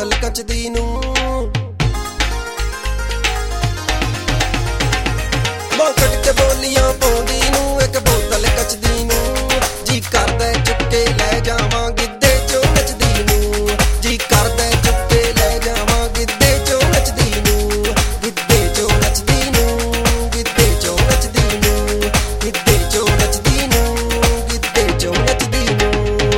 ਬੋਤਲ ਕੱਚ ਦੀ ਨੂੰ ਮਾਂ ਕੱਢ ਕੇ ਬੋਲੀਆਂ ਪਾਉਂਦੀ ਨੂੰ ਇੱਕ ਬੋਤਲ ਕੱਚ ਦੀ ਨੂੰ ਜੀ ਕਰਦਾ ਚੁੱਕ ਕੇ ਲੈ ਜਾਵਾਂ ਗਿੱਧੇ ਚੋਂ ਨੱਚਦੀ ਨੂੰ ਜੀ ਕਰਦਾ ਚੁੱਕ ਕੇ ਲੈ ਜਾਵਾਂ ਗਿੱਧੇ ਚੋਂ ਨੱਚਦੀ ਨੂੰ ਗਿੱਧੇ ਚੋਂ ਨੱਚਦੀ ਨੂੰ ਗਿੱਧੇ ਚੋਂ ਨੱਚਦੀ ਨੂੰ ਗਿੱਧੇ ਚੋਂ ਨੱਚਦੀ ਨੂੰ ਗਿੱਧੇ ਚੋਂ ਨੱਚਦੀ ਨੂੰ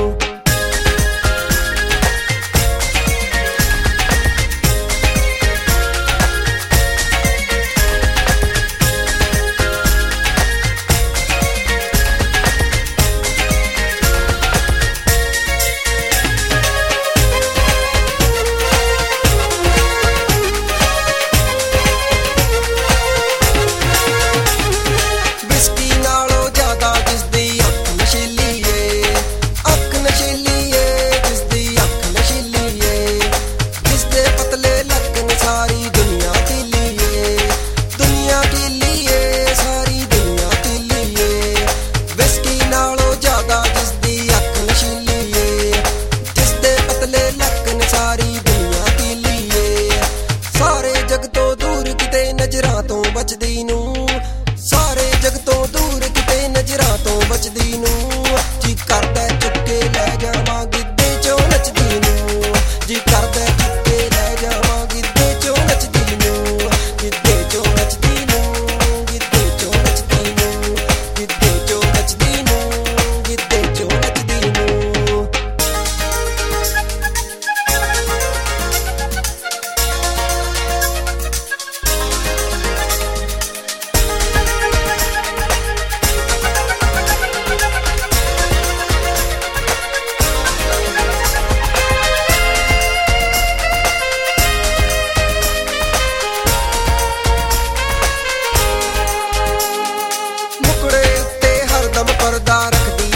ਨਜ਼ਰਾਂ ਤੋਂ ਬਚਦੀ ਨੂੰ ਸਾਰੇ ਜਗ ਤੋਂ ਦੂਰ ਕਿਤੇ ਨਜ਼ਰਾਂ ਤੋਂ ਬਚਦੀ ਨੂੰ ਜੀ ਕਰਦਾ ਚੁੱਕ ਕੇ ਲੈ ਜਾਵਾਂ ਗਿੱਧੇ ਚੋਂ ਨੱਚਦੀ ਨੂੰ ਜੀ ਕਰਦਾ ਚੁੱਕ ਕੇ ਲੈ ਜਾਵਾਂ ਗਿੱਧੇ ਚੋਂ ਨੱਚਦੀ ਨੂੰ ਗਿੱਧੇ ਚੋਂ ਨੱਚਦੀ ਨੂੰ ਗਿੱਧੇ ਚੋਂ ਨੱਚਦੀ ਨੂੰ ਗਿੱਧੇ ਚੋਂ ਨੱਚਦੀ ਨੂੰ ਗਿੱਧੇ ਚੋਂ ਨੱਚਦੀ ਨੂੰ ਪਰਦਾ ਰੱਖਦੀ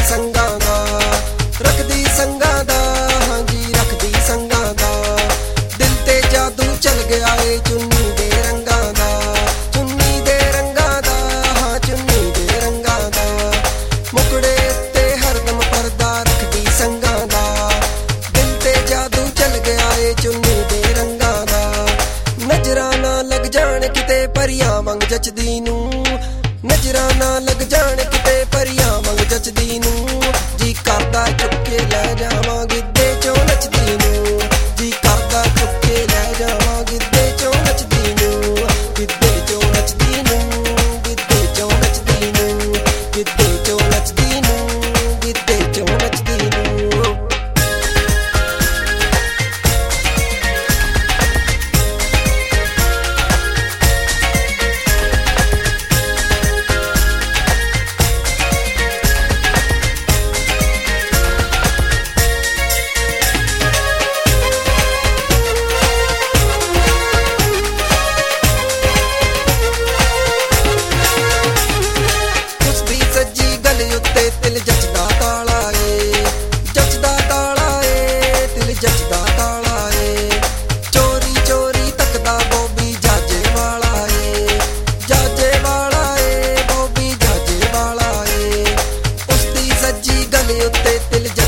ਸੰਗਾਂ ਦਾ ਹਾਂਜੀ ਰੱਖਦੀ ਸੰਗਾਂ ਦਾ ਦਿਲ ਤੇ ਜਾਦੂ ਚੱਲ ਗਿਆ ਏ ਚੁੰਨੀ ਦੇ ਰੰਗਾਂ ਦਾ ਚੁੰਨੀ ਦੇ ਰੰਗਾਂ ਦਾ ਹਾਂ ਚੁੰਨੀ ਦੇ ਰੰਗਾਂ ਦਾ ਮੁਕੜੇ ਉੱਤੇ ਹਰਦਮ ਪਰਦਾ ਰੱਖਦੀ ਸੰਗਾਂ ਦਾ ਦਿਲ ਤੇ ਜਾਦੂ ਚੱਲ ਗਿਆ ਏ ਚੁੰਨੀ ਦੇ ਰੰਗਾਂ ਦਾ ਨਜ਼ਰਾਂ ਨਾ ਲੱਗ ਜਾਣ ਕਿਤੇ ਪਰੀਆਂ ਵਾਂਗ ਜੱਚਦੀ ਨੂੰ ਨਜ਼ਰਾਂ ਨਾ ਲੱਗ ਜਾਣ ਕਿਤੇ ਪਰੀਆਂ ਵਾਂਗ ਜੱਚਦੀ ਨੂੰ ਜੀ ਕਰਦਾ ਚੁੱਕ ਕੇ ਲੈ ਜਾਵਾਂ ਗਿੱਧੇ ਚੋਂ ਨੱਚਦੀ ਨੂੰ ਜੀ ਕਰਦਾ ਚੁੱਕ ਕੇ ਲੈ ਜਾਵਾਂ ਗਿੱਧੇ ਚੋਂ ਨੱਚਦੀ ਨੂੰ ਗਿੱਧੇ ਚੋਂ ਨੱਚਦੀ ਨੂੰ ਗਿੱਧੇ ਚੋਂ ਨੱਚਦੀ ਨੂੰ ਗਿੱਧੇ ਚੋਂ ਨੱਚਦੀ ਨੂੰ ਗਿੱਧੇ ਚੋਂ ਨੱਚਦੀ ਨੂੰ ਤਿਲ ਜੱਚਦਾ ਤਾਲਾ ਏ ਜੱਚਦਾ ਤਾਲਾ ਏ ਤਿਲ ਜੱਚਦਾ ਤਾਲਾ ਏ ਚੋਰੀ ਚੋਰੀ ਤੱਕਦਾ ਬੋਬੀ ਜਾਜੇ ਵਾਲਾ ਏ ਜਾਜੇ ਵਾਲਾ ਏ ਬੋਬੀ ਜਾਜੇ ਵਾਲਾ ਏ ਉਸਦੀ ਸੱਜੀ ਗਲੇ ਉੱਤੇ ਤਿਲ